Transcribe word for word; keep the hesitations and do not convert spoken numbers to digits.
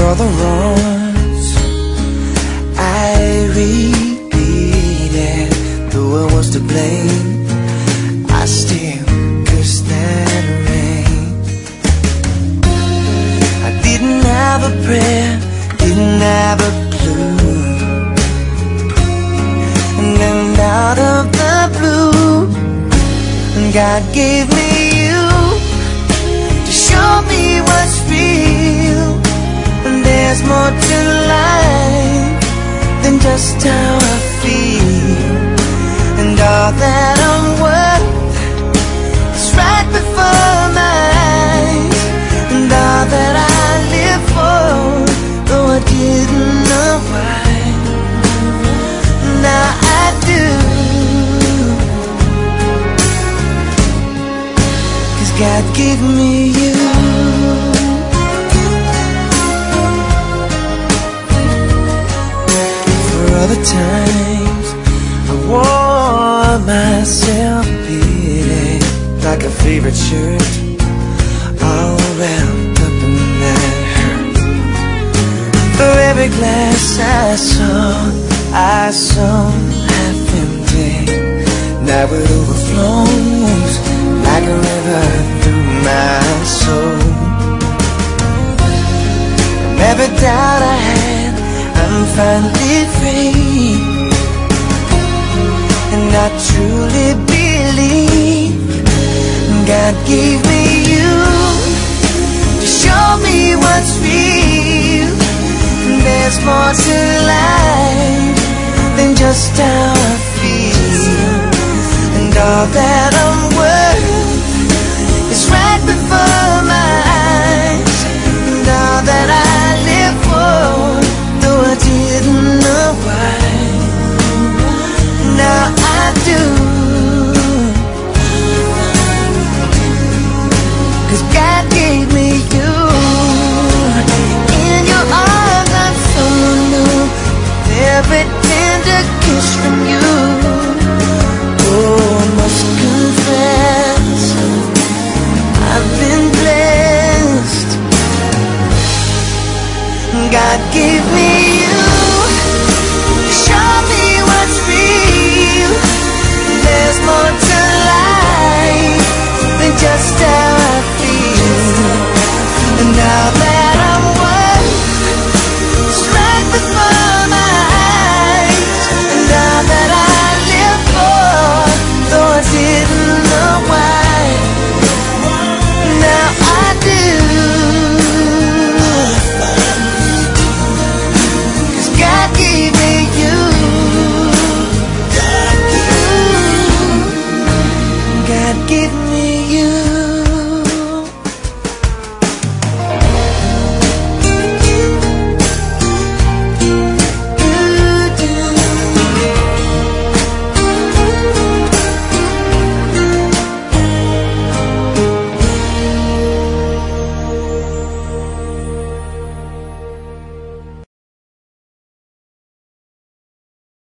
all the wrongs I repeated, though I was to blame, I still cursed that rain. I didn't have a prayer, didn't have a clue, and then out of the blue, God gave me you to show me what's real. And there's more to life than just how I feel, and all that I'm worth is right before my eyes, and all that I live for, though I didn't know why, now I do. God gave me you. For all the times I wore myself beating like a favorite shirt, all wrapped up in that hurt. For every glass I saw, I saw half empty, now it overflows like a river through my soul. From every doubt I had, I'm finally free, and I truly believe God gave me you to show me what's real. And there's more to life than just how I feel, and all that I'm worth is right before my eyes, and all that I live for, though I didn't know why, now I do. 'Cause God gave me you. In your arms I'm so new, with every tender kiss from you. Oh, I must confess, I've been blessed. God gave